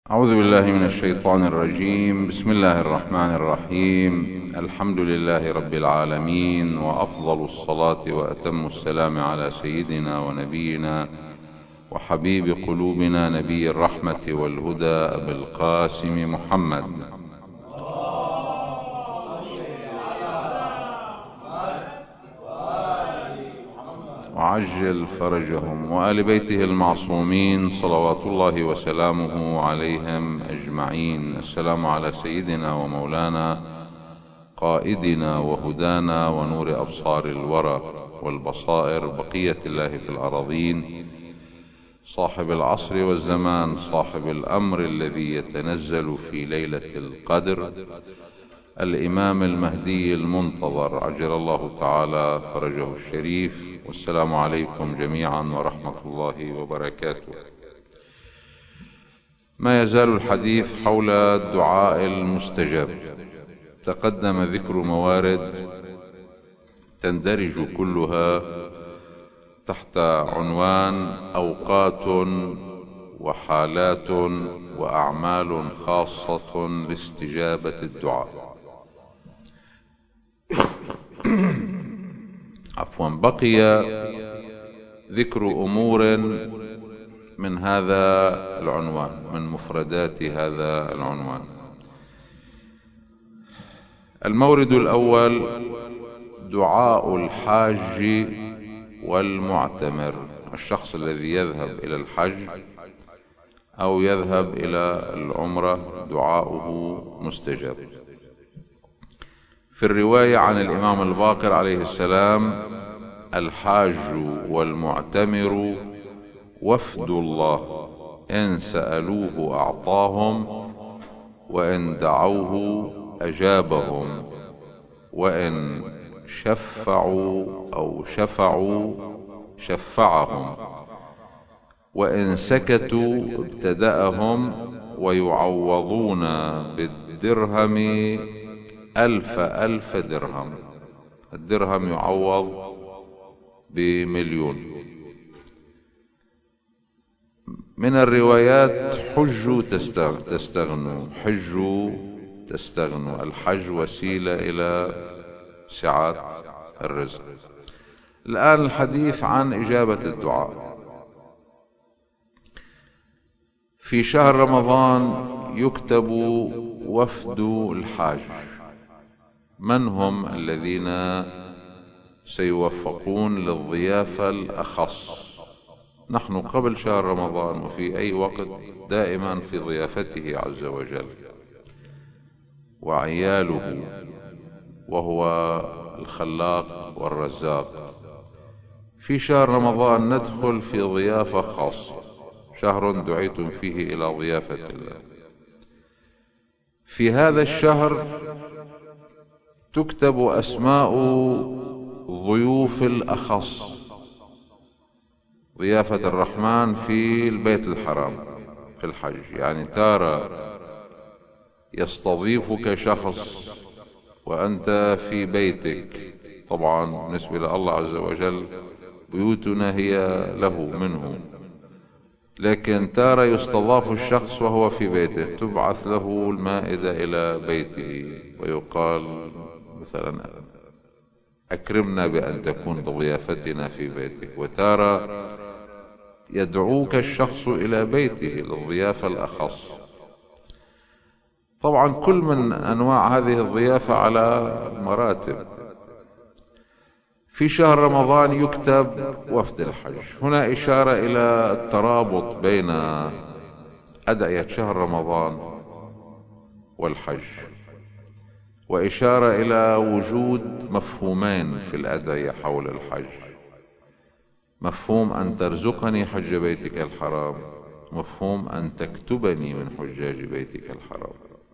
أعوذ بالله من الشيطان الرجيم. بسم الله الرحمن الرحيم. الحمد لله رب العالمين، وأفضل الصلاة وأتم السلام على سيدنا ونبينا وحبيب قلوبنا نبي الرحمة والهدى أبي القاسم محمد، وعجل فرجهم، وآل بيته المعصومين صلوات الله وسلامه عليهم أجمعين. السلام على سيدنا ومولانا قائدنا وهدانا ونور أبصار الورى والبصائر، بقية الله في الأراضين، صاحب العصر والزمان، صاحب الأمر الذي يتنزل في ليلة القدر، الإمام المهدي المنتظر عجل الله تعالى فرجه الشريف. والسلام عليكم جميعا ورحمة الله وبركاته. ما يزال الحديث حول الدعاء المستجاب. تقدم ذكر موارد تندرج كلها تحت عنوان أوقات وحالات وأعمال خاصة لاستجابة الدعاء. بقي ذكر أمور من هذا العنوان، من مفردات هذا العنوان. المورد الأول دعاء الحاج والمعتمر، الشخص الذي يذهب إلى الحج أو يذهب إلى العمرة دعاؤه مستجاب. في الرواية عن الإمام الباقر عليه السلام: الحاج والمعتمر وفد الله، إن سألوه أعطاهم، وإن دعوه أجابهم، وإن شفعوا أو شفعوا شفعهم، وإن سكتوا ابتدأهم، ويعوضون بالدرهم 1000 درهم. الدرهم يعوض ب1,000,000. من الروايات: حجوا تستغنوا، حجوا تستغنوا. الحج وسيلة إلى سعة الرزق. الآن الحديث عن إجابة الدعاء. في شهر رمضان يكتب وفد الحاج. من هم الذين سيوفقون للضيافة الأخص؟ نحن قبل شهر رمضان وفي أي وقت دائما في ضيافته عز وجل وعياله، وهو الخلاق والرزاق. في شهر رمضان ندخل في ضيافة خاصة، شهر دعيتم فيه إلى ضيافة الله. في هذا الشهر تكتب أسماء ضيوف الأخص. ضيافة الرحمن في البيت الحرام في الحج، يعني ترى يستضيفك شخص وأنت في بيتك. طبعا بالنسبة لله عز وجل بيوتنا هي له منه، لكن ترى يستضاف الشخص وهو في بيته، تبعث له المائدة إلى بيته ويقال مثلا: أكرمنا بأن تكون ضيافتنا في بيتك. وترى يدعوك الشخص إلى بيته للضيافة الأخص. طبعا كل من أنواع هذه الضيافة على مراتب. في شهر رمضان يكتب وفد الحج. هنا إشارة إلى الترابط بين أدعية شهر رمضان والحج، وإشارة إلى وجود مفهومين في الأدعية حول الحج: مفهوم أن ترزقني حج بيتك الحرام، مفهوم أن تكتبني من حجاج بيتك الحرام.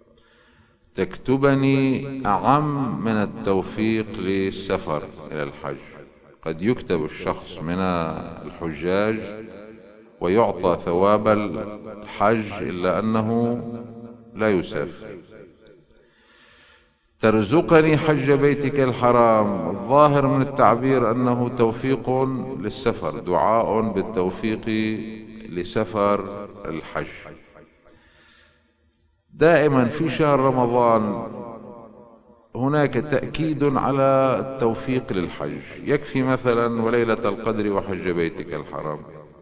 تكتبني أعم من التوفيق للسفر إلى الحج. قد يكتب الشخص من الحجاج ويعطى ثواب الحج إلا أنه لا يسافر. ترزقني حج بيتك الحرام، الظاهر من التعبير أنه توفيق للسفر، دعاء بالتوفيق لسفر الحج. دائما في شهر رمضان هناك تأكيد على التوفيق للحج. يكفي مثلا وليلة القدر وحج بيتك الحرام،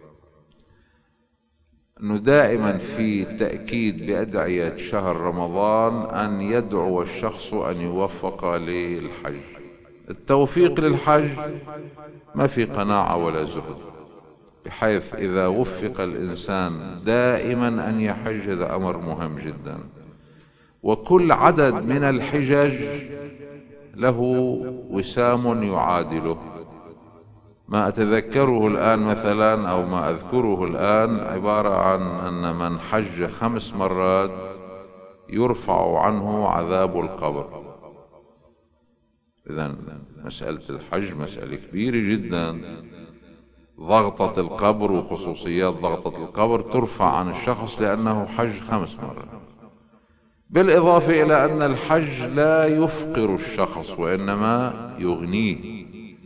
أنه دائما في تأكيد بأدعية شهر رمضان أن يدعو الشخص أن يوفق للحج. التوفيق للحج ما في قناعة ولا زهد، بحيث إذا وفق الإنسان دائما أن يحج هذا أمر مهم جدا. وكل عدد من الحجج له وسام يعادله. ما أتذكره الآن مثلا أو ما أذكره الآن عبارة عن أن من حج 5 مرات يرفع عنه عذاب القبر. إذن مسألة الحج مسألة كبيرة جدا. ضغطة القبر وخصوصيات ضغطة القبر ترفع عن الشخص لأنه حج 5 مرات. بالإضافة إلى أن الحج لا يفقر الشخص وإنما يغنيه.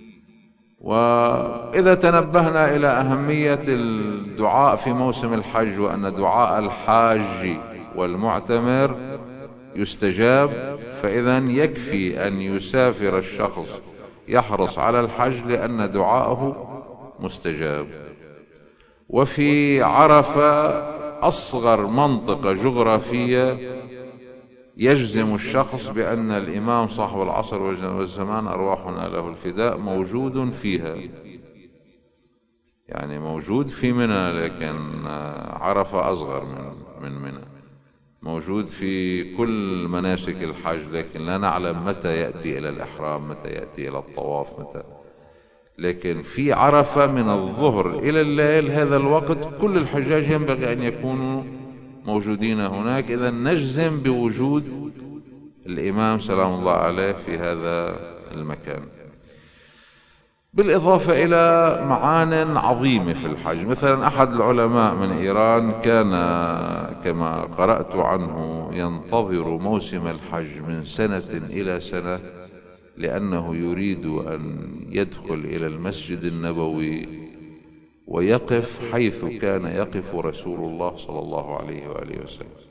وإذا تنبهنا إلى أهمية الدعاء في موسم الحج، وأن دعاء الحاج والمعتمر يستجاب، فإذا يكفي أن يسافر الشخص يحرص على الحج لأن دعاءه مستجاب. وفي عرفة أصغر منطقة جغرافية يجزم الشخص بأن الإمام صاحب العصر والزمان أرواحنا له الفداء موجود فيها، يعني موجود في منى، لكن عرفة أصغر من منى. موجود في كل مناسك الحج، لكن لا نعلم متى يأتي إلى الإحرام، متى يأتي إلى الطواف، متى. لكن في عرفة من الظهر إلى الليل، هذا الوقت كل الحجاج ينبغي أن يكونوا موجودين هناك. إذا نجزم بوجود الإمام سلام الله عليه في هذا المكان. بالإضافة إلى معان عظيمة في الحج. مثلا أحد العلماء من إيران كان كما قرأت عنه ينتظر موسم الحج من سنة إلى سنة، لأنه يريد أن يدخل إلى المسجد النبوي ويقف حيث كان يقف رسول الله صلى الله عليه وآله وسلم.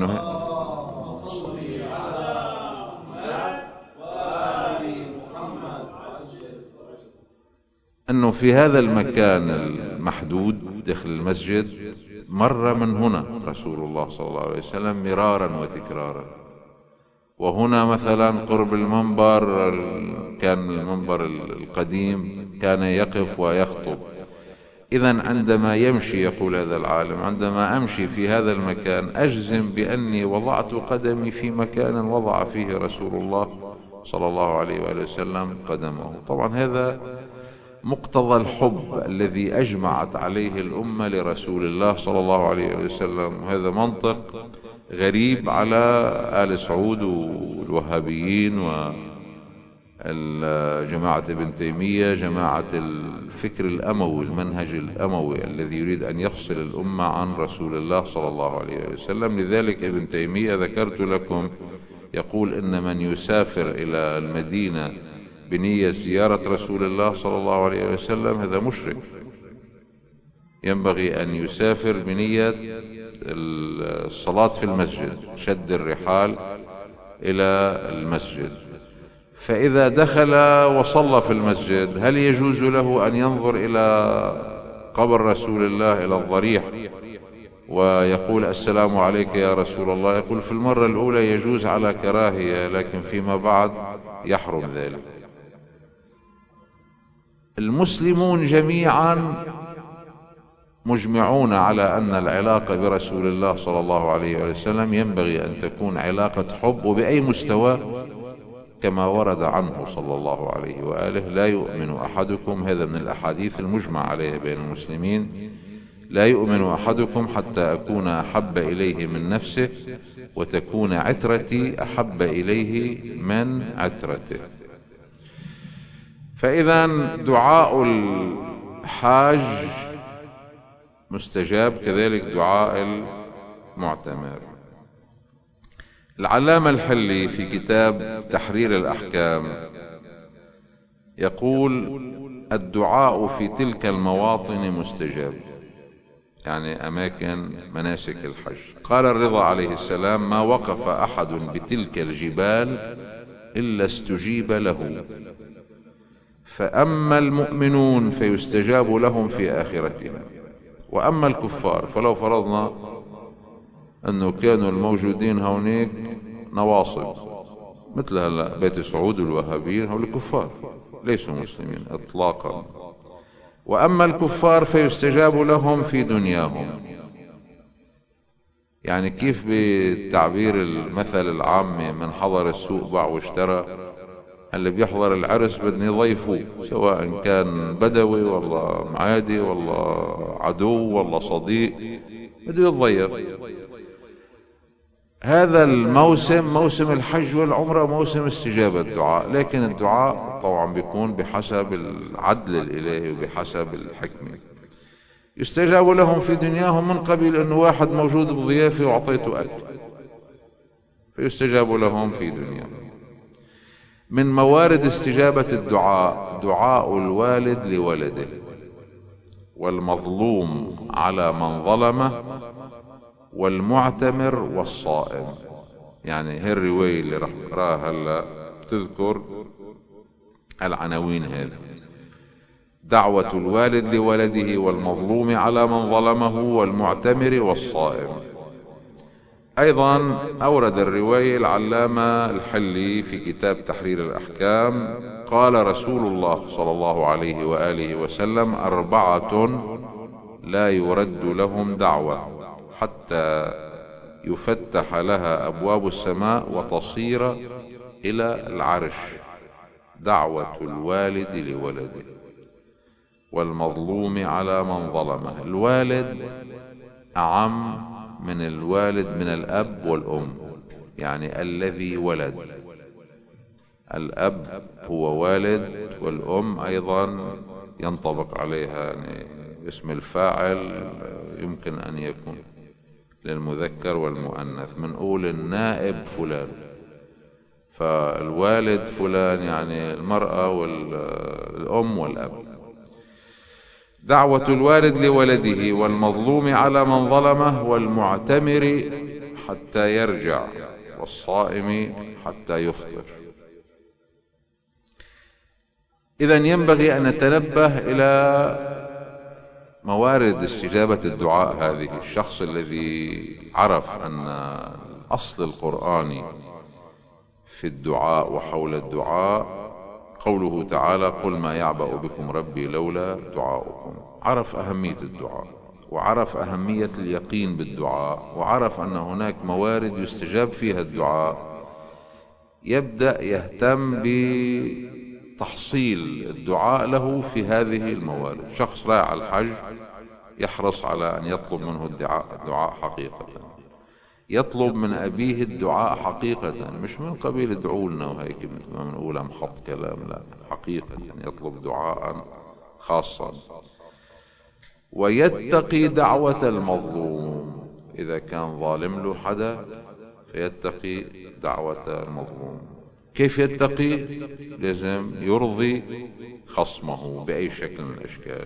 أنه في هذا المكان المحدود داخل المسجد مر من هنا رسول الله صلى الله عليه وسلم مرارا وتكرارا. وهنا مثلا قرب المنبر، كان المنبر القديم كان يقف ويخطب. إذن عندما يمشي، يقول هذا العالم، عندما أمشي في هذا المكان أجزم بأني وضعت قدمي في مكان وضع فيه رسول الله صلى الله عليه وآله وسلم قدمه. طبعا هذا مقتضى الحب الذي أجمعت عليه الأمة لرسول الله صلى الله عليه وآله وسلم. هذا منطق غريب على آل سعود والوهابيين وجماعة ابن تيمية، جماعة الفكر الأموي، المنهج الأموي الذي يريد أن يفصل الأمة عن رسول الله صلى الله عليه وسلم. لذلك ابن تيمية ذكرت لكم يقول إن من يسافر إلى المدينة بنية زيارة رسول الله صلى الله عليه وسلم هذا مشرك. ينبغي أن يسافر بنية الصلاة في المسجد، شد الرحال إلى المسجد. فإذا دخل وصلى في المسجد هل يجوز له أن ينظر إلى قبر رسول الله، إلى الضريح، ويقول السلام عليك يا رسول الله؟ يقول في المرة الأولى يجوز على كراهية، لكن فيما بعد يحرم ذلك. المسلمون جميعا مجمعون على أن العلاقة برسول الله صلى الله عليه وسلم ينبغي أن تكون علاقة حب، وبأي مستوى، كما ورد عنه صلى الله عليه وآله: لا يؤمن أحدكم، هذا من الأحاديث المجمع عليها بين المسلمين، لا يؤمن أحدكم حتى أكون أحب إليه من نفسه وتكون عترتي أحب إليه من عترته. فإذا دعاء الحاج مستجاب، كذلك دعاء المعتمر. العلامة الحلي في كتاب تحرير الأحكام يقول: الدعاء في تلك المواطن مستجاب. يعني أماكن مناسك الحج. قال الرضا عليه السلام: ما وقف أحد بتلك الجبال إلا استجيب له، فأما المؤمنون فيستجاب لهم في آخرتها، وأما الكفار فلو فرضنا أنه كانوا الموجودين هونيك نواصب مثل هلا بيت سعود والوهابيين، هؤلاء كفار ليسوا مسلمين إطلاقا. وأما الكفار فيستجاب لهم في دنياهم. يعني كيف بالتعبير المثل العامي: من حضر السوق باع واشترى. اللي بيحضر العرس بدنا يضيفوه، سواء كان بدوي والله معادي والله عدو والله صديق، بده يتضيف. هذا الموسم موسم الحج والعمرة موسم استجابة الدعاء، لكن الدعاء طبعا بيكون بحسب العدل الإلهي وبحسب الحكمة. يستجاب لهم في دنياهم من قبيل أنه واحد موجود بضيافة وعطيته أكل فيستجاب لهم في دنياهم. من موارد استجابة الدعاء دعاء الوالد لولده، والمظلوم على من ظلمه، والمعتمر والصائم. يعني هي الرواية اللي رح نقراها هلا تذكر العناوين هذه: دعوة الوالد لولده، والمظلوم على من ظلمه، والمعتمر والصائم. أيضا أورد الرواية العلامة الحلي في كتاب تحرير الأحكام: قال رسول الله صلى الله عليه وآله وسلم: 4 لا يرد لهم دعوة حتى يفتح لها أبواب السماء وتصير إلى العرش: دعوة الوالد لولده، والمظلوم على من ظلمه. الوالد أعم من الوالد من الأب والأم، يعني الذي ولد. الأب هو والد، والأم أيضا ينطبق عليها يعني اسم الفاعل يمكن أن يكون للمذكر والمؤنث. منقول النائب فلان، فالوالد فلان يعني المرأة والأم والأب. دعوة الوالد لولده، والمظلوم على من ظلمه، والمعتمر حتى يرجع، والصائم حتى يفطر. إذن ينبغي أن نتنبه إلى موارد استجابة الدعاء هذه. الشخص الذي عرف أن الأصل القرآني في الدعاء وحول الدعاء قوله تعالى: قل ما يعبأ بكم ربي لولا دعاؤكم. عرف أهمية الدعاء، وعرف أهمية اليقين بالدعاء، وعرف أن هناك موارد يستجاب فيها الدعاء. يبدأ يهتم بتحصيل الدعاء له في هذه الموارد. شخص رايح على الحج يحرص على أن يطلب منه الدعاء حقيقة، يطلب من أبيه الدعاء حقيقة، مش من قبيل ادعوا لنا وهيك مثل ما بنقول محط كلام، لا، حقيقة يطلب دعاء خاصا. ويتقي دعوة المظلوم، إذا كان ظالم له حدا فيتقي دعوة المظلوم. كيف يتقي؟ لازم يرضي خصمه بأي شكل من الأشكال.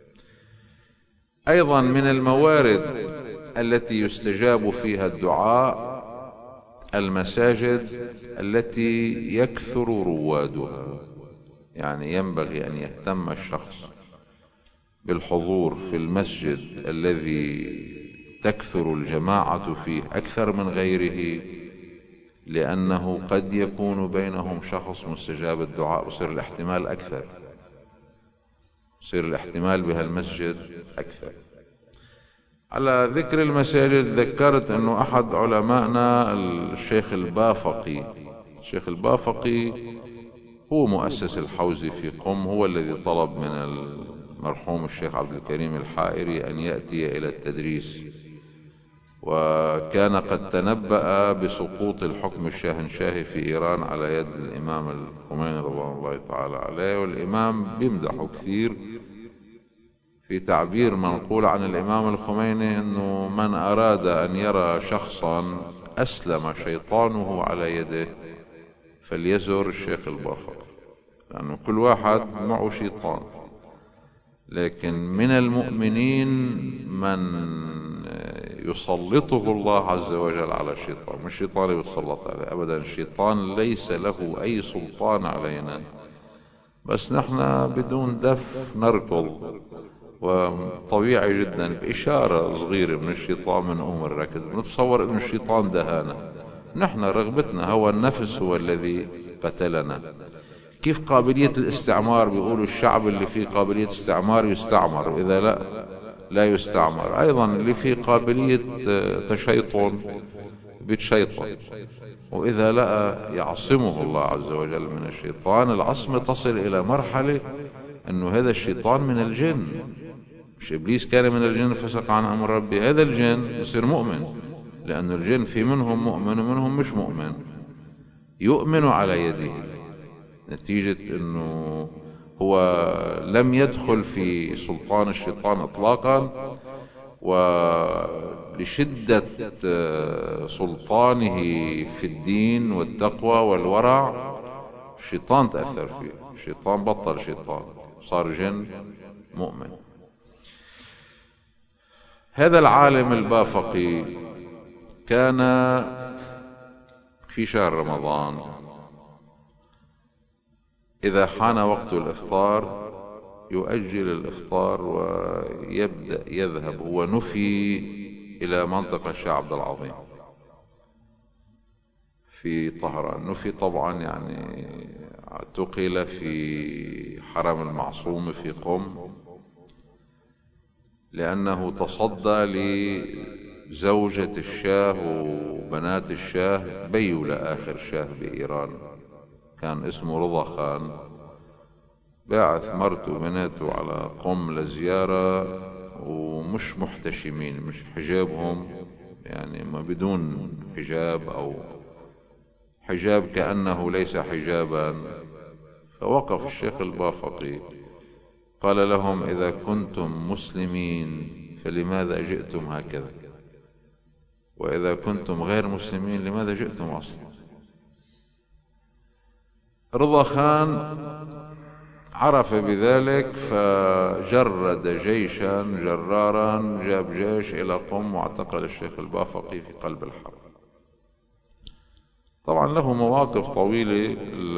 أيضا من الموارد التي يستجاب فيها الدعاء المساجد التي يكثر روادها. يعني ينبغي أن يهتم الشخص بالحضور في المسجد الذي تكثر الجماعة فيه أكثر من غيره، لأنه قد يكون بينهم شخص مستجاب الدعاء، وصير الاحتمال أكثر، يصير الاحتمال بهالمسجد أكثر. على ذكر المساجد ذكرت أنه أحد علمائنا الشيخ البافقي، الشيخ البافقي هو مؤسس الحوزي في قم، هو الذي طلب من المرحوم الشيخ عبد الكريم الحائري أن يأتي إلى التدريس، وكان قد تنبأ بسقوط الحكم الشاهنشاهي في إيران على يد الإمام الخميني رضوان الله تعالى عليه. والإمام بيمدحه كثير في تعبير منقول عن الإمام الخميني أنه من أراد أن يرى شخصا أسلم شيطانه على يده فليزور الشيخ البافقي، لأنه كل واحد معه شيطان، لكن من المؤمنين من يسلطه الله عز وجل على الشيطان، مش الشيطان يسلط عليه أبدا، الشيطان ليس له أي سلطان علينا، بس نحن بدون دف نركض، وطبيعي جدا بإشارة صغيرة من الشيطان من الركض نتصور أن الشيطان دهانا، نحن رغبتنا هو النفس هو الذي قتلنا. كيف قابلية الاستعمار بيقولوا الشعب اللي فيه قابلية استعمار يستعمر، وإذا لا يستعمر. أيضا اللي فيه قابلية تشيطن بيتشيطن، وإذا لا يعصمه الله عز وجل من الشيطان. العصمة تصل إلى مرحلة أنه هذا الشيطان من الجن، مش إبليس كان من الجن فسق عن أمر ربي، هذا الجن يصير مؤمن، لأن الجن في منهم مؤمن ومنهم مش مؤمن، يؤمن على يده نتيجة أنه هو لم يدخل في سلطان الشيطان إطلاقا، ولشدة سلطانه في الدين والتقوى والورع الشيطان تأثر فيه، الشيطان بطل شيطان، صار جن مؤمن. هذا العالم البافقي كان في شهر رمضان إذا حان وقت الإفطار يؤجل الإفطار ويبدأ يذهب، هو نفي إلى منطقة الشيخ عبد العظيم في طهران، نفي طبعا يعني اعتقل في حرم المعصوم في قم، لأنه تصدى لزوجة الشاه وبنات الشاه، بيولة آخر شاه بإيران كان اسمه رضا خان، باعث مرته وبناته على قم لزيارة ومش محتشمين، مش حجابهم يعني ما بدون حجاب أو حجاب كأنه ليس حجابا. فوقف الشيخ البافقي قال لهم إذا كنتم مسلمين فلماذا جئتم هكذا، وإذا كنتم غير مسلمين لماذا جئتم أصلا. رضا خان عرف بذلك فجرد جيشا جرارا، جاب جيش إلى قم واعتقل الشيخ البافقي في قلب الحرب. طبعا له مواقف طويلة،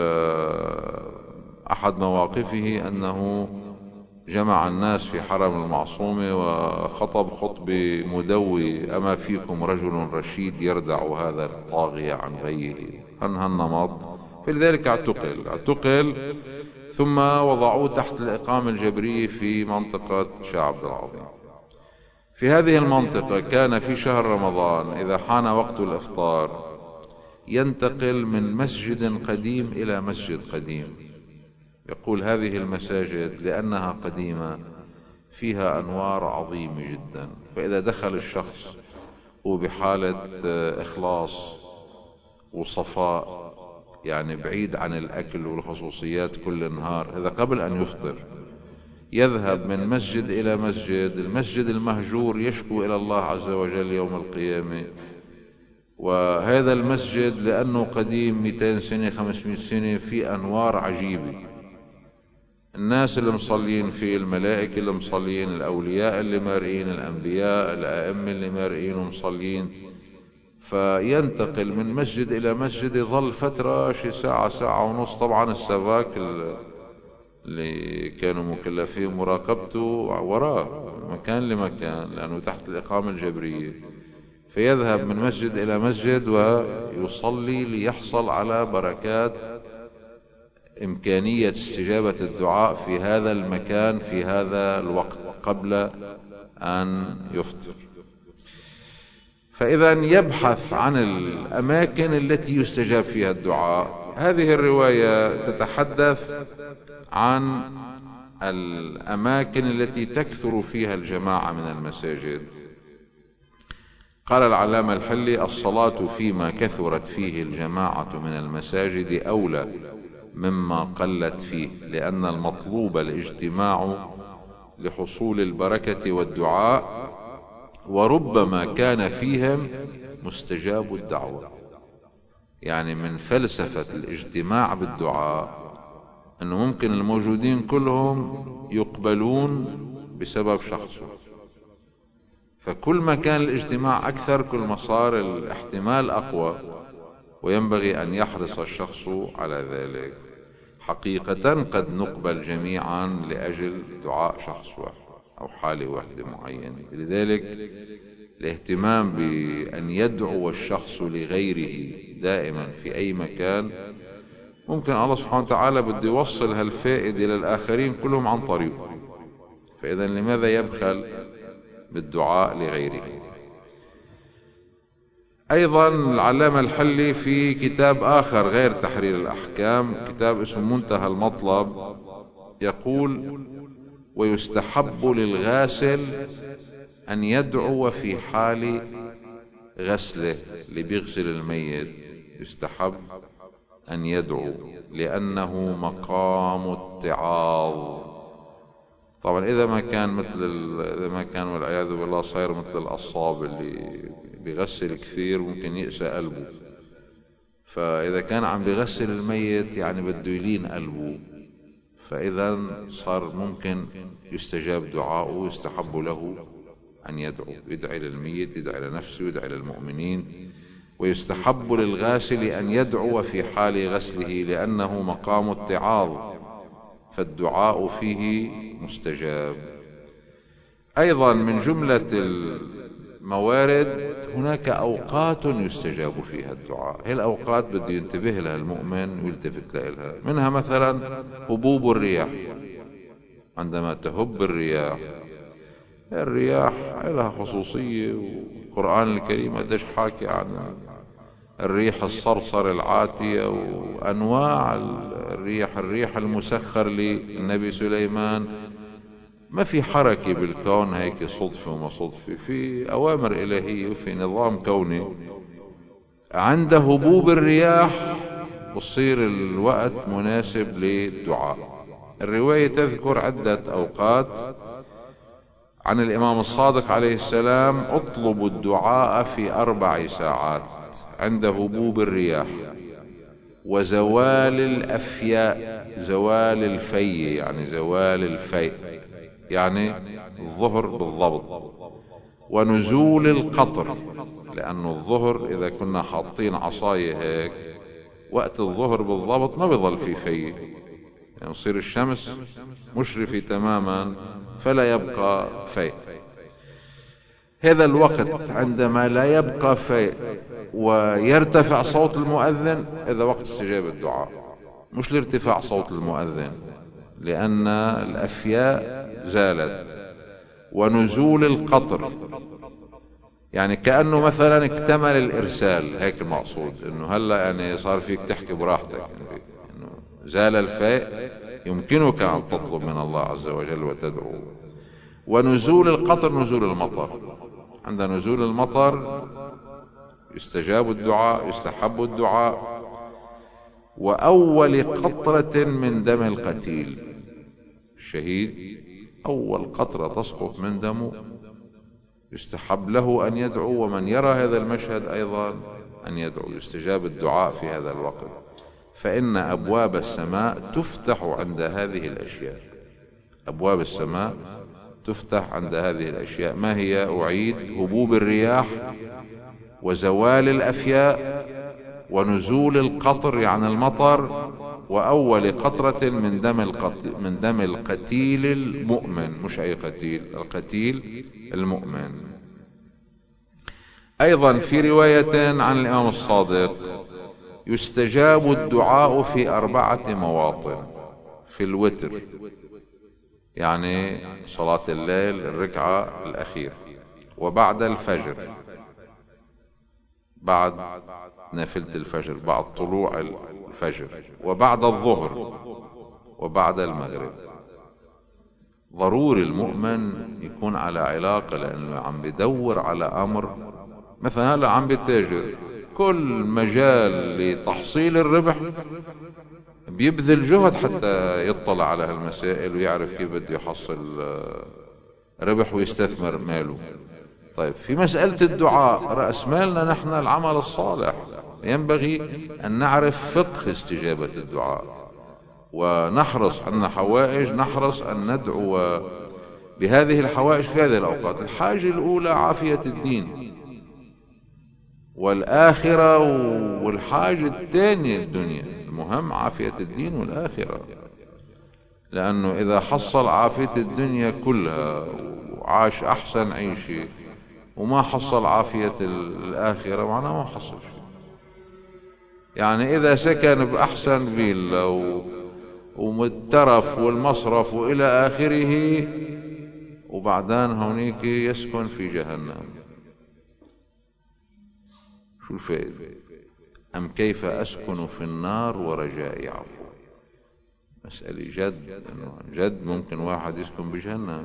أحد مواقفه أنه جمع الناس في حرم المعصومة وخطب خطبة مدوي: أما فيكم رجل رشيد يردع هذا الطاغية عن غيه، أنهى النمط. فلذلك اعتقل ثم وضعوه تحت الإقامة الجبرية في منطقة شيخ عبد العظيم. في هذه المنطقة كان في شهر رمضان إذا حان وقت الإفطار ينتقل من مسجد قديم إلى مسجد قديم. يقول هذه المساجد لأنها قديمة فيها أنوار عظيمة جدا، فإذا دخل الشخص وبحالة إخلاص وصفاء، يعني بعيد عن الأكل والخصوصيات كل النهار، هذا قبل أن يفطر، يذهب من مسجد إلى مسجد، المسجد المهجور يشكو إلى الله عز وجل يوم القيامة. وهذا المسجد لأنه قديم 200 سنة 500 سنة في أنوار عجيبة، الناس اللي مصلين فيه، الملائكة اللي مصلين، الأولياء اللي مارئين، الأنبياء، الأئمة اللي مارئين ومصلين. فينتقل من مسجد إلى مسجد، يظل فترة شي ساعة ساعة ونص. طبعا السباك اللي كانوا مكلفين مراقبته وراه مكان لمكان لأنه تحت الإقامة الجبرية، فيذهب من مسجد إلى مسجد ويصلي ليحصل على بركات إمكانية استجابة الدعاء في هذا المكان في هذا الوقت قبل أن يفطر. فإذا يبحث عن الأماكن التي يستجاب فيها الدعاء. هذه الرواية تتحدث عن الأماكن التي تكثر فيها الجماعة من المساجد. قال العلامة الحلي: الصلاة فيما كثرت فيه الجماعة من المساجد أولى مما قلت فيه، لأن المطلوب الاجتماع لحصول البركة والدعاء، وربما كان فيهم مستجاب الدعوة. يعني من فلسفة الاجتماع بالدعاء انه ممكن الموجودين كلهم يقبلون بسبب شخصه، فكل ما كان الاجتماع اكثر كل ما صار الاحتمال اقوى، وينبغي ان يحرص الشخص على ذلك. حقيقة قد نقبل جميعا لأجل دعاء شخص واحد أو حالة واحدة معينة. لذلك الاهتمام بأن يدعو الشخص لغيره دائما في أي مكان، ممكن الله سبحانه وتعالى بده يوصل هالفائدة للآخرين كلهم عن طريقه، فإذا لماذا يبخل بالدعاء لغيره؟ أيضا العلامة الحلي في كتاب آخر غير تحرير الأحكام، كتاب اسمه منتهى المطلب، يقول: ويستحب للغاسل أن يدعو في حال غسله، اللي بيغسل الميت يستحب أن يدعو، لأنه مقام التعاظ. طبعا إذا ما كان والعياذ بالله صاير مثل الأصاب اللي بيغسل كثير ممكن يقسى قلبه، فإذا كان عم بيغسل الميت يعني بده يلين قلبه، فإذا صار ممكن يستجاب دعاءه ويستحب له أن يدعو، يدعي للميت، يدعي لنفسه، يدعي للمؤمنين. ويستحب للغاسل أن يدعو في حال غسله لأنه مقام التعاظ، فالدعاء فيه مستجاب. أيضا من جملة الموارد هناك أوقات يستجاب فيها الدعاء، هي الأوقات بده ينتبه لها المؤمن ويلتفت لها. منها مثلا هبوب الرياح، عندما تهب الرياح لها خصوصية، والقرآن الكريم قديش حاكي عن الريح الصرصر العاتية وأنواع الريح المسخر للنبي سليمان. ما في حركة بالكون هيك صدفة وما صدفة، في أوامر إلهية وفي نظام كوني. عند هبوب الرياح بصير الوقت مناسب للدعاء. الرواية تذكر عدة أوقات عن الإمام الصادق عليه السلام: اطلبوا الدعاء في 4 ساعات، عند هبوب الرياح، وزوال الأفياء، زوال الفي يعني زوال الفي يعني الظهر بالضبط، ونزول القطر، لأنه الظهر إذا كنا حاطين عصاية هيك وقت الظهر بالضبط ما بيظل في في، يعني تصير الشمس مشرفة تماما فلا يبقى في. هذا الوقت عندما لا يبقى في ويرتفع صوت المؤذن، هذا وقت استجابة الدعاء، مش لارتفاع صوت المؤذن، لأن الأفياء زالت. ونزول القطر يعني كأنه مثلا اكتمل الإرسال، هيك المقصود، انه هلا يعني صار فيك تحكي براحتك، يعني انه زال الفاء، يمكنك أن تطلب من الله عز وجل وتدعو. ونزول القطر نزول المطر، عند نزول المطر يستجاب الدعاء، يستحب الدعاء. وأول قطرة من دم القتيل، الشهيد أول قطرة تسقط من دمه يستحب له أن يدعو، ومن يرى هذا المشهد أيضا أن يدعو، يستجاب الدعاء في هذا الوقت، فإن أبواب السماء تفتح عند هذه الأشياء. أبواب السماء تفتح عند هذه الأشياء، ما هي؟ أعيد: هبوب الرياح، وزوال الأفياء، ونزول القطر يعني المطر، وأول قطرة من دم القتيل المؤمن، مش أي قتيل، القتيل المؤمن. أيضا في رواية عن الإمام الصادق: يستجاب الدعاء في 4 مواطن: في الوتر يعني صلاة الليل الركعة الأخيرة، وبعد الفجر، بعد نافلة الفجر، بعد طلوع الفجر، وبعد الظهر، وبعد المغرب. ضروري المؤمن يكون على علاقة، لأنه عم بدور على أمر. مثلا هلا عم بتاجر، كل مجال لتحصيل الربح بيبذل جهد حتى يطلع على هالمسائل ويعرف كيف بده يحصل ربح ويستثمر ماله. طيب في مسألة الدعاء رأس مالنا نحن العمل الصالح، ينبغي أن نعرف فقه استجابة الدعاء. ونحرص عندنا حوائج، نحرص أن ندعو بهذه الحوائج في هذه الأوقات. الحاجة الأولى عافية الدين والآخرة، والحاجة الثانية الدنيا. المهم عافية الدين والآخرة، لأنه إذا حصل عافية الدنيا كلها وعاش أحسن عيشة وما حصل عافية الآخرة معناه ما حصل شيء. يعني إذا سكن بأحسن فيلا والترف والمصرف وإلى آخره، وبعدين هونيك يسكن في جهنم، شو الفائدة؟ أم كيف أسكن في النار ورجائي عفو. مسألة جد، إنه جد ممكن واحد يسكن بجهنم.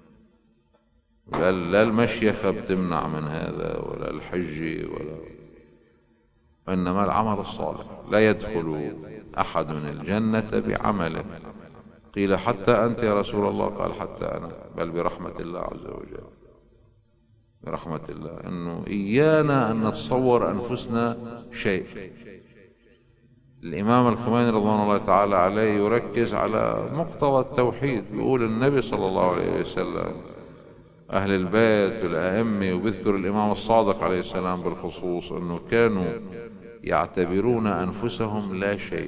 لا المشيخة بتمنع من هذا ولا الحجة وإنما العمل الصالح. لا يدخل أحد الجنة بعمله. قيل حتى أنت يا رسول الله؟ قال حتى أنا، بل برحمة الله عز وجل. برحمة الله. إنه إيانا أن نتصور أنفسنا شيء. الإمام الخميني رضوان الله تعالى عليه يركز على مقتضى التوحيد. يقول النبي صلى الله عليه وسلم، أهل البيت والأئمة، وبذكر الإمام الصادق عليه السلام بالخصوص، أنه كانوا يعتبرون أنفسهم لا شيء،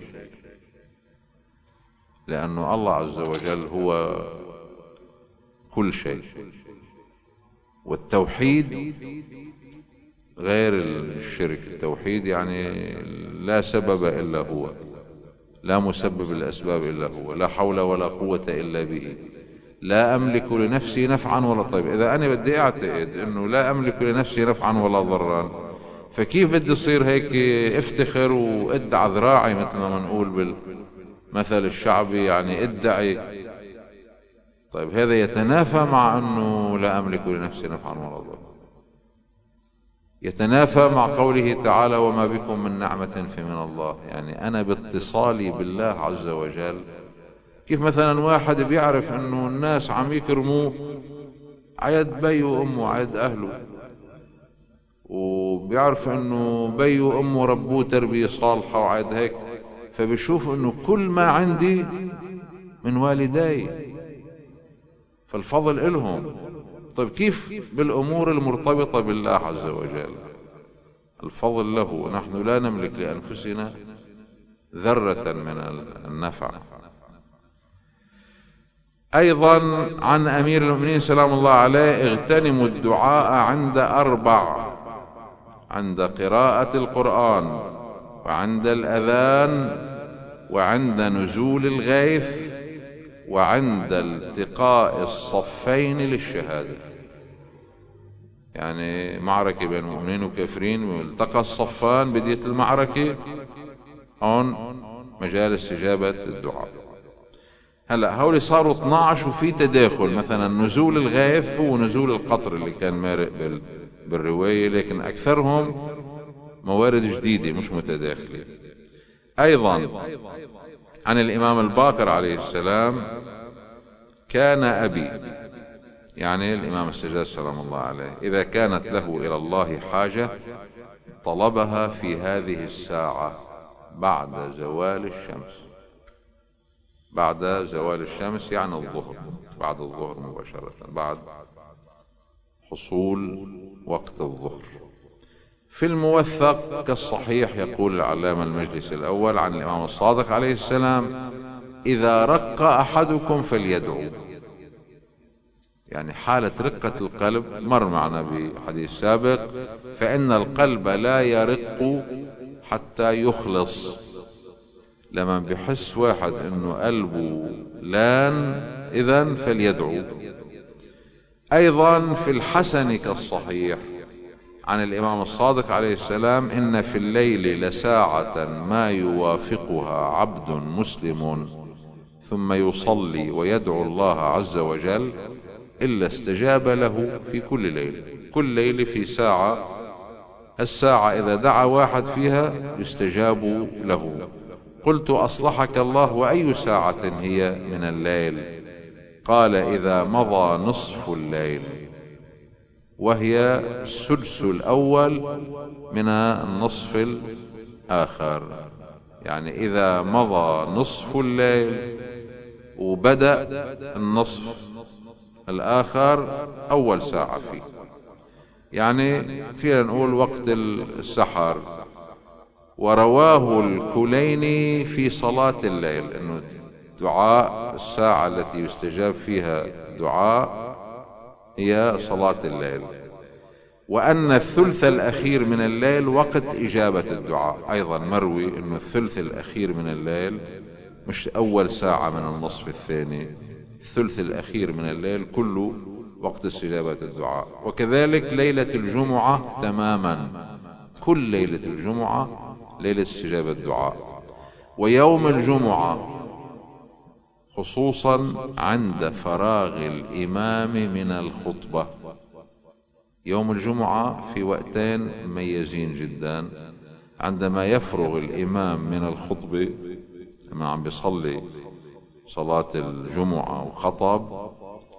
لأنه الله عز وجل هو كل شيء. والتوحيد غير الشرك. التوحيد يعني لا سبب إلا هو، لا مسبب الأسباب إلا هو، لا حول ولا قوة إلا به، لا أملك لنفسي نفعا ولا طيب. إذا أنا بدي أعتقد أنه لا أملك لنفسي نفعا ولا ضرا، فكيف بدي أصير هيك افتخر وادعى ذراعي مثل ما نقول بالمثل الشعبي، يعني ادعي. طيب هذا يتنافى مع أنه لا أملك لنفسي نفعا ولا ضرا، يتنافى مع قوله تعالى وما بكم من نعمة فمن الله. يعني أنا باتصالي بالله عز وجل. كيف مثلا واحد بيعرف أنه الناس عم يكرموه عيد بي وأمه وعيد أهله، وبيعرف أنه بي وأمه ربوه تربية صالحة وعيد هيك، فبيشوف أنه كل ما عندي من والدي، فالفضل إلهم. طيب كيف بالأمور المرتبطة بالله عز وجل؟ الفضل له، ونحن لا نملك لأنفسنا ذرة من النفع. أيضا عن أمير المؤمنين سلام الله عليه: اغتنموا الدعاء عند 4: عند قراءة القرآن، وعند الأذان، وعند نزول الغيث، وعند التقاء الصفين للشهادة. يعني معركة بين مؤمنين وكافرين والتقى الصفان بداية المعركة، هون مجال استجابة الدعاء. هلا هولي صاروا 12 وفي تداخل. مثلا نزول الغيث هو نزول القطر اللي كان مارق بالرواية، لكن أكثرهم موارد جديدة مش متداخلة. أيضا عن الإمام الباقر عليه السلام: كان أبي، يعني الإمام السجاد سلام الله عليه، إذا كانت له إلى الله حاجة طلبها في هذه الساعة بعد زوال الشمس. بعد زوال الشمس يعني الظهر، بعد الظهر مباشرة، بعد حصول وقت الظهر. في الموثق كالصحيح يقول العلامة المجلس الأول عن الإمام الصادق عليه السلام: إذا رق أحدكم فليدعو. يعني حالة رقة القلب مر معنا بحديث سابق، فإن القلب لا يرق حتى يخلص. لما بيحس واحد انه قلبه لان اذن فليدعو. ايضا في الحسن كالصحيح عن الامام الصادق عليه السلام: ان في الليل لساعة ما يوافقها عبد مسلم ثم يصلي ويدعو الله عز وجل الا استجاب له في كل ليل. كل ليل في ساعة، الساعة اذا دعا واحد فيها يستجاب له. قلت: أصلحك الله، وأي ساعة هي من الليل؟ قال: إذا مضى نصف الليل، وهي السدس الأول من النصف الآخر. يعني إذا مضى نصف الليل وبدأ النصف الآخر أول ساعة فيه، يعني فينا نقول وقت السحر. ورواه الكليني في صلاة الليل إنه دعاء الساعة التي يستجاب فيها دعاء هي صلاة الليل، وأن الثلث الأخير من الليل وقت إجابة الدعاء. أيضا مروي أن الثلث الأخير من الليل مش أول ساعة من النصف الثاني، الثلث الأخير من الليل كله وقت استجابة الدعاء. وكذلك ليلة الجمعة تماما، كل ليلة الجمعة ليلة استجابة الدعاء. ويوم الجمعة خصوصا عند فراغ الإمام من الخطبة. يوم الجمعة في وقتين مميزين جدا: عندما يفرغ الإمام من الخطبة لما عم بيصلي صلاة الجمعة وخطب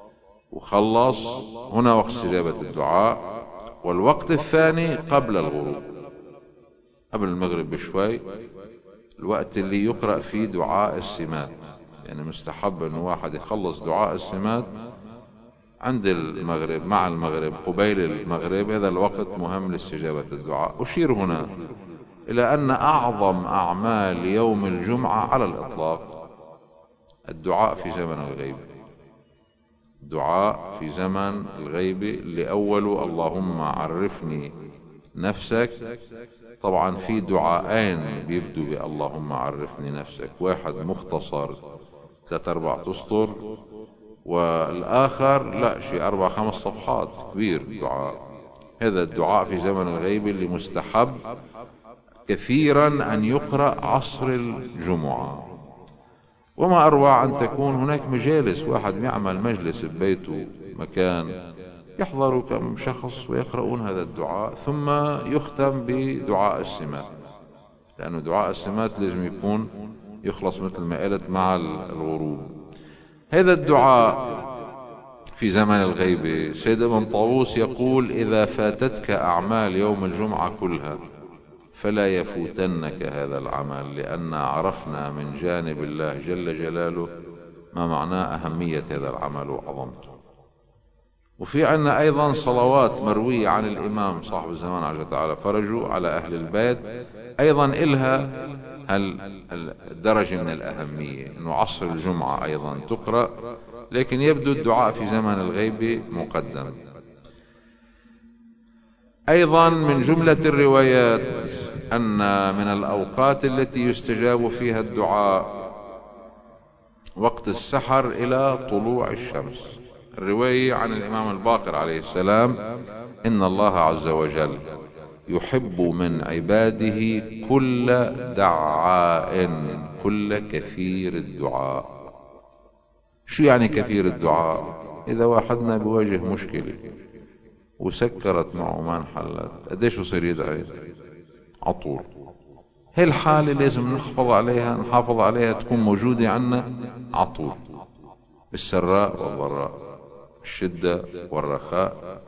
وخلص، هنا وقت استجابة الدعاء. والوقت الثاني قبل الغروب، قبل المغرب بشوي، الوقت اللي يقرأ فيه دعاء السمات. يعني مستحب انه واحد يخلص دعاء السمات عند المغرب، مع المغرب، قبيل المغرب. هذا الوقت مهم لاستجابة الدعاء. أشير هنا إلى أن أعظم أعمال يوم الجمعة على الإطلاق الدعاء في زمن الغيب. الدعاء في زمن الغيب اللي أوله اللهم عرفني نفسك. طبعا في دعاءين بيبدو باللهم عرفني نفسك، واحد مختصر 3-4 أسطر، والآخر لا شيء 4-5 صفحات، كبير دعاء. هذا الدعاء في زمن الغيب اللي مستحب كثيرا أن يقرأ عصر الجمعة. وما أروع أن تكون هناك مجالس، واحد يعمل مجلس ببيته، مكان يحضر كم شخص ويقرؤون هذا الدعاء، ثم يختم بدعاء السمات، لأنه دعاء السمات لازم يكون يخلص مثل ما قلت مع الغروب. هذا الدعاء في زمن الغيب سيد ابن طاووس يقول: إذا فاتتك أعمال يوم الجمعة كلها فلا يفوتنك هذا العمل، لأن عرفنا من جانب الله جل جلاله ما معناه أهمية هذا العمل وعظمته. وفي عنا أيضا صلوات مروية عن الإمام صاحب الزمان عجل تعالى فرجه على أهل البيت، أيضا إلها الدرجة من الأهمية، أنه عصر الجمعة أيضا تقرأ، لكن يبدو الدعاء في زمن الغيب مقدم. أيضا من جملة الروايات أن من الأوقات التي يستجاب فيها الدعاء وقت السحر إلى طلوع الشمس. الرواية عن الإمام الباقر عليه السلام: إن الله عز وجل يحب من عباده كل دعاء، كل كثير الدعاء. شو يعني كثير الدعاء؟ إذا واحدنا بواجه مشكلة وسكرت معه ما انحلت، قديش يصير يدعي؟ عطول. هي الحالة لازم نحافظ عليها تكون موجودة عنا عطول، بالسراء والضراء، الشدة والرخاء،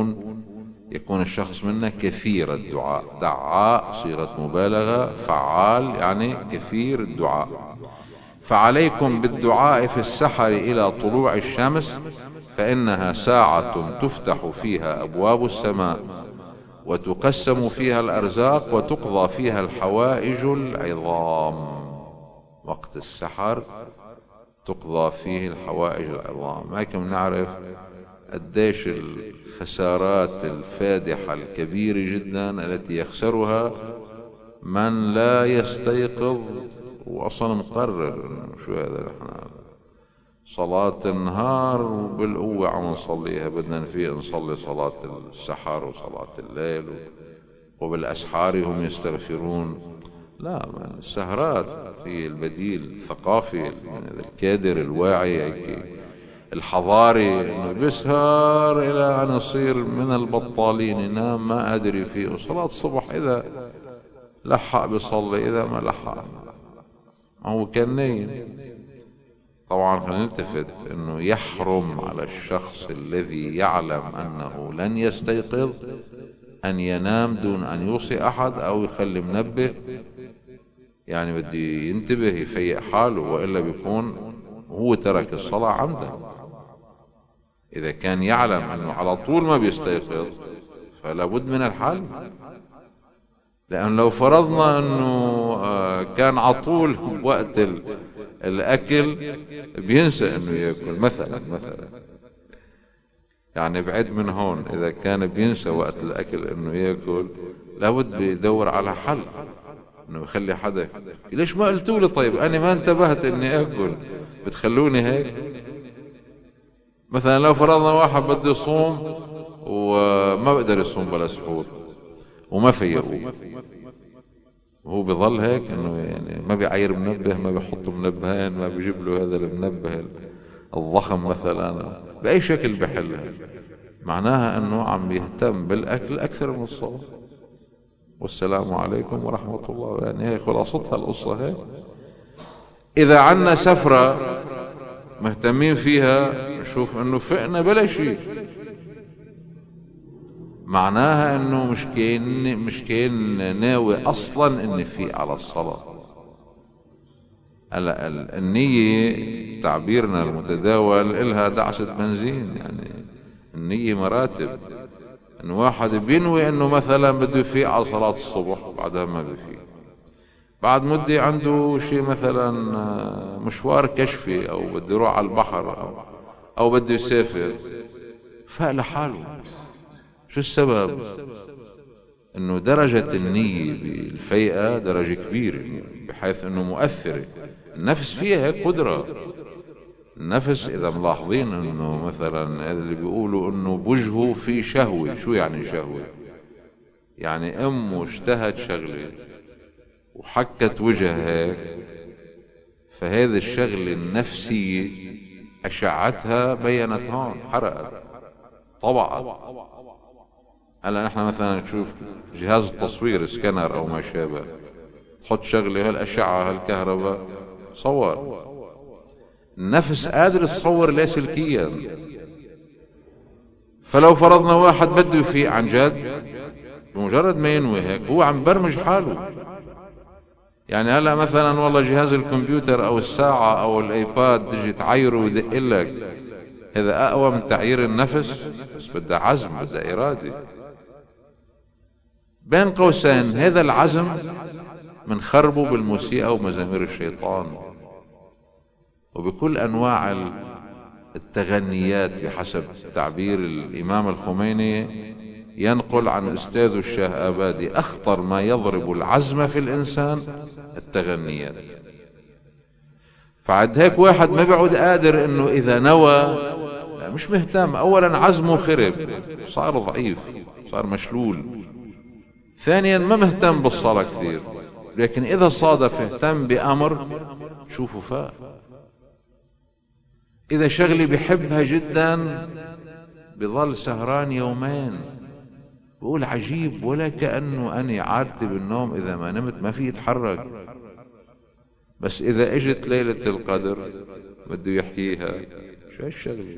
يكون الشخص منا كثير الدعاء. دعاء صيغة مبالغة، فعال يعني كثير الدعاء. فعليكم بالدعاء في السحر إلى طلوع الشمس، فإنها ساعة تفتح فيها أبواب السماء وتقسم فيها الأرزاق وتقضى فيها الحوائج العظام. وقت السحر تقضى فيه الحوائج العظام. هيكم نعرف قديش الخسارات الفادحة الكبيرة جدا التي يخسرها من لا يستيقظ وأصلا مقرر شو هذا. احنا صلاة النهار وبالقوة عم نصليها، بدنا نفيق نصلي صلاة السحر وصلاة الليل، وبالأسحار هم يستغفرون. لا، السهرات هي البديل الثقافي، الكادر الواعي الحضاري، انه بيسهر الى ان يصير من البطالين، ينام ما ادري فيه. وصلاة الصبح اذا لحق بيصلي، اذا ما لحق هو كان نايم. طبعا خلينا نلتفت انه يحرم على الشخص الذي يعلم انه لن يستيقظ ان ينام دون ان يوصي احد او يخلي منبه يعني بدي ينتبه يفيق حاله، وإلا بيكون هو ترك الصلاة عمدا. إذا كان يعلم أنه على طول ما بيستيقظ فلا بد من الحل. لأن لو فرضنا أنه كان على طول وقت الأكل بينسى أنه يأكل مثلا يعني بعد من هون، إذا كان بينسى وقت الأكل أنه يأكل لابد بيدور على حل، أنه يخلي حدا ليش ما قلتوا لي؟ طيب أنا ما انتبهت أني أكل، بتخلوني هيك؟ مثلا لو فرضنا واحد بده يصوم وما بقدر يصوم بلا سحور وما فيقوه، وهو بيظل هيك انه يعني ما بيعير منبه، ما بيحط منبهين، ما بيجيب له هذا المنبه الضخم مثلا، بأي شكل بحلها، معناها انه عم يهتم بالاكل اكثر من الصلاة. والسلام عليكم ورحمة الله. يعني هي خلاصتها القصة هيك. اذا عنا سفرة مهتمين فيها نشوف انه فقنا بلا شيء، معناها انه مش كاين ناوي اصلا ان في على الصلاة. النية تعبيرنا المتداول إلها دعسة بنزين، يعني النية مراتب. ان واحد بينوي انه مثلا بده يفيق على صلاة الصبح، بعدها ما بيفيق، بعد مدة عنده شيء مثلا مشوار كشفي او بده يروح على البحر او بده يسافر، فاق لحاله. شو السبب؟ انه درجة النية بالفيئة درجة كبيرة، بحيث انه مؤثرة. النفس فيها هيك قدرة. النفس اذا ملاحظين انه مثلا اللي بيقولوا انه بوجهه في شهوة. شو يعني شهوة؟ يعني امه اشتهت شغلة وحكت وجهها هيك، فهذه الشغلة النفسية اشعتها بينت هون، حرقت، طبعت. هلا نحن مثلا نشوف جهاز التصوير سكانر او ما شابه، تحط شغله هالاشعه هالكهرباء صور. النفس قادر تصور لاسلكيا. فلو فرضنا واحد بده يفيق عن جد، بمجرد ما ينوي هيك هو عم برمج حاله. يعني هلا مثلا والله جهاز الكمبيوتر او الساعه او الايباد تجي تعيره ويدق لك، هذا اقوى من تعيير النفس، بس بدها عزم، بدها اراده. بين قوسين هذا العزم منخربه بالموسيقى ومزامير الشيطان وبكل انواع التغنيات، بحسب تعبير الامام الخميني ينقل عن استاذ الشاه آبادي: اخطر ما يضرب العزم في الانسان التغنيات. فعد هيك واحد ما بيعود قادر انه اذا نوى، مش مهتم. اولا عزمه خرب، صار ضعيف، صار مشلول. ثانيا ما مهتم بالصلاة كثير، لكن اذا صادف اهتم بامر شوفوا فاق. اذا شغلي بحبها جدا بظل سهران يومين، بقول عجيب، ولا كأنه اني عادتي بالنوم اذا ما نمت ما في يتحرك، بس اذا اجت ليلة القدر بده يحييها. شو هالشغلة؟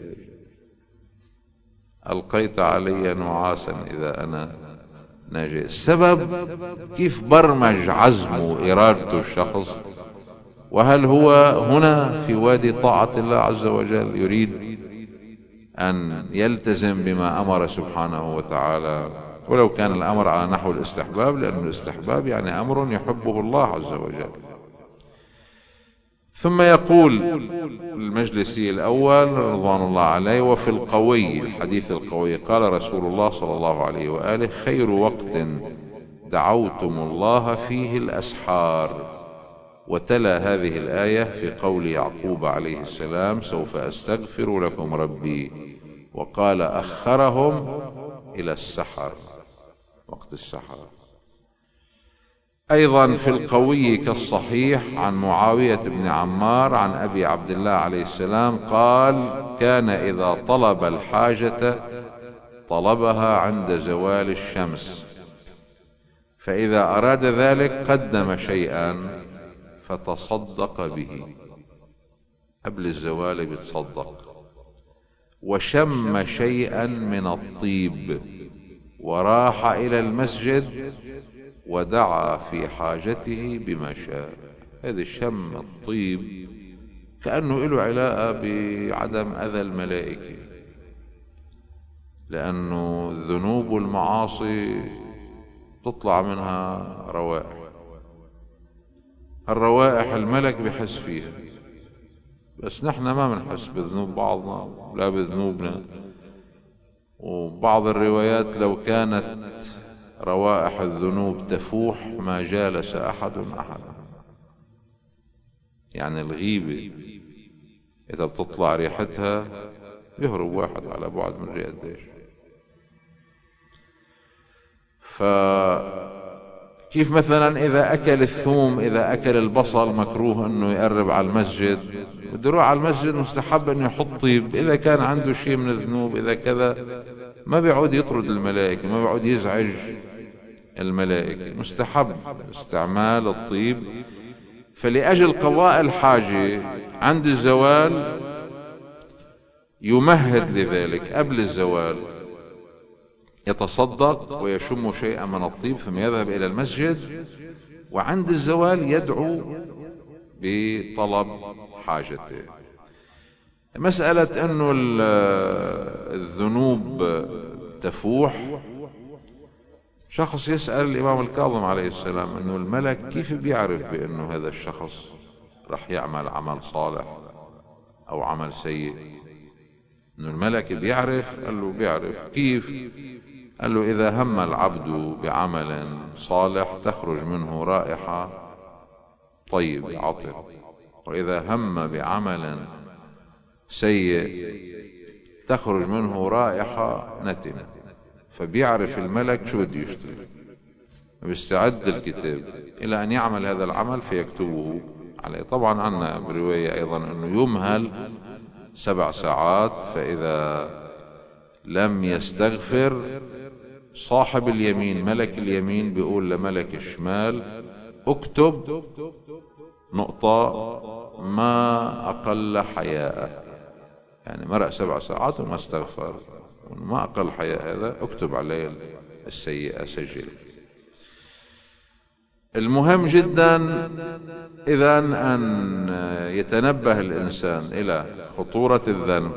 القيت علي نعاسا اذا انا ناجي. السبب كيف برمج عزمه وارادته الشخص، وهل هو هنا في وادي طاعة الله عز وجل يريد ان يلتزم بما امر سبحانه وتعالى، ولو كان الامر على نحو الاستحباب، لان الاستحباب يعني امر يحبه الله عز وجل. ثم يقول المجلسي الأول رضوان الله عليه: وفي القوي، الحديث القوي، قال رسول الله صلى الله عليه وآله: خير وقت دعوتم الله فيه الأسحار. وتلا هذه الآية في قول يعقوب عليه السلام: سوف أستغفر لكم ربي. وقال أخرهم إلى السحر، وقت السحر. أيضا في القوي كالصحيح عن معاوية بن عمار عن أبي عبد الله عليه السلام قال: كان إذا طلب الحاجة طلبها عند زوال الشمس، فإذا أراد ذلك قدم شيئا فتصدق به. قبل الزوال بيتصدق. وشم شيئا من الطيب وراح إلى المسجد ودعا في حاجته بما شاء. هذا شم الطيب كأنه له علاقة بعدم أذى الملائكة، لأنه الذنوب والمعاصي تطلع منها روائح. الروائح الملك بحس فيها، بس نحن ما بنحس بذنوب بعضنا لا بذنوبنا. وبعض الروايات لو كانت روائح الذنوب تفوح ما جالس أحد أحدا. يعني الغيبة إذا بتطلع ريحتها يهرب واحد على بعد من ريح قديش. فكيف مثلا إذا أكل الثوم، إذا أكل البصل مكروه أنه يقرب على المسجد، بده يروح على المسجد مستحب أنه يحط طيب. إذا كان عنده شيء من الذنوب إذا كذا ما بيعود يطرد الملائكة، ما بيعود يزعج الملائكة، مستحب استعمال الطيب. فلأجل قضاء الحاجة عند الزوال يمهد لذلك قبل الزوال، يتصدق ويشم شيئا من الطيب ثم يذهب إلى المسجد، وعند الزوال يدعو بطلب حاجته. مسألة أنه الذنوب تفوح، شخص يسأل الإمام الكاظم عليه السلام أنه الملك كيف بيعرف بأنه هذا الشخص رح يعمل عمل صالح أو عمل سيء؟ أنه الملك بيعرف؟ قال له بيعرف. كيف؟ قال له إذا هم العبد بعمل صالح تخرج منه رائحة طيب عطر، وإذا هم بعمل سيء تخرج منه رائحة نتنة. فبيعرف الملك شو بده يشتغل، بيستعد الكتاب إلى أن يعمل هذا العمل فيكتبه عليه. طبعا عنا برواية أيضا أنه يمهل 7 ساعات، فإذا لم يستغفر صاحب اليمين ملك اليمين بيقول لملك الشمال اكتب نقطة ما أقل حياء، يعني مرق 7 ساعات وما استغفر، ما أقل حياء هذا اكتب عليه السيئة سجل. المهم جدا إذا أن يتنبه الإنسان إلى خطورة الذنب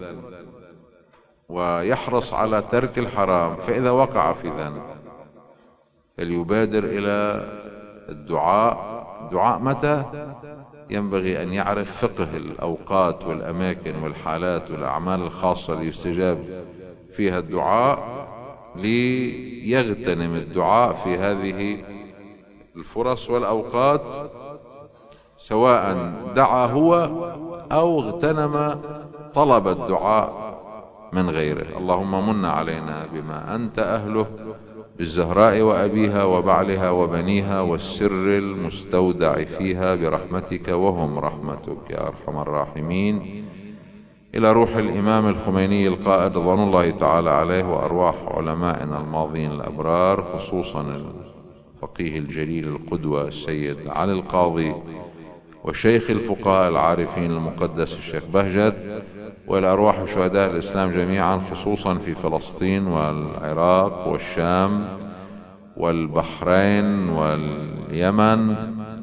ويحرص على ترك الحرام، فإذا وقع في ذنب فليبادر إلى الدعاء. الدعاء متى؟ ينبغي أن يعرف فقه الأوقات والأماكن والحالات والأعمال الخاصة ليستجاب فيها الدعاء، ليغتنم الدعاء في هذه الفرص والأوقات، سواء دعا هو أو اغتنم طلب الدعاء من غيره. اللهم من علينا بما أنت أهله بالزهراء وأبيها وبعلها وبنيها والسر المستودع فيها برحمتك وهم رحمتك يا أرحم الراحمين. إلى روح الإمام الخميني القائد رضوان الله تعالى عليه، وأرواح علمائنا الماضين الأبرار، خصوصا الفقيه الجليل القدوة السيد علي القاضي، وشيخ الفقهاء العارفين المقدس الشيخ بهجت، وإلى أرواح شهداء الإسلام جميعا، خصوصا في فلسطين والعراق والشام والبحرين واليمن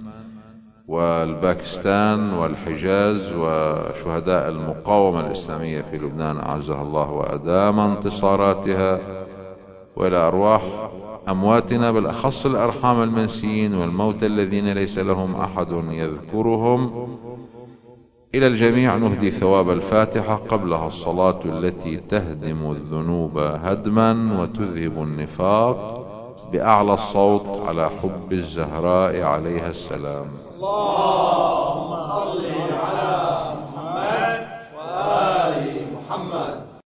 والباكستان والحجاز، وشهداء المقاومة الإسلامية في لبنان أعزها الله وأدام انتصاراتها، وإلى أرواح أمواتنا بالأخص الأرحام المنسيين والموتى الذين ليس لهم أحد يذكرهم. إلى الجميع نهدي ثواب الفاتحة قبلها الصلاة التي تهدم الذنوب هدما وتذهب النفاق بأعلى الصوت على حب الزهراء عليها السلام.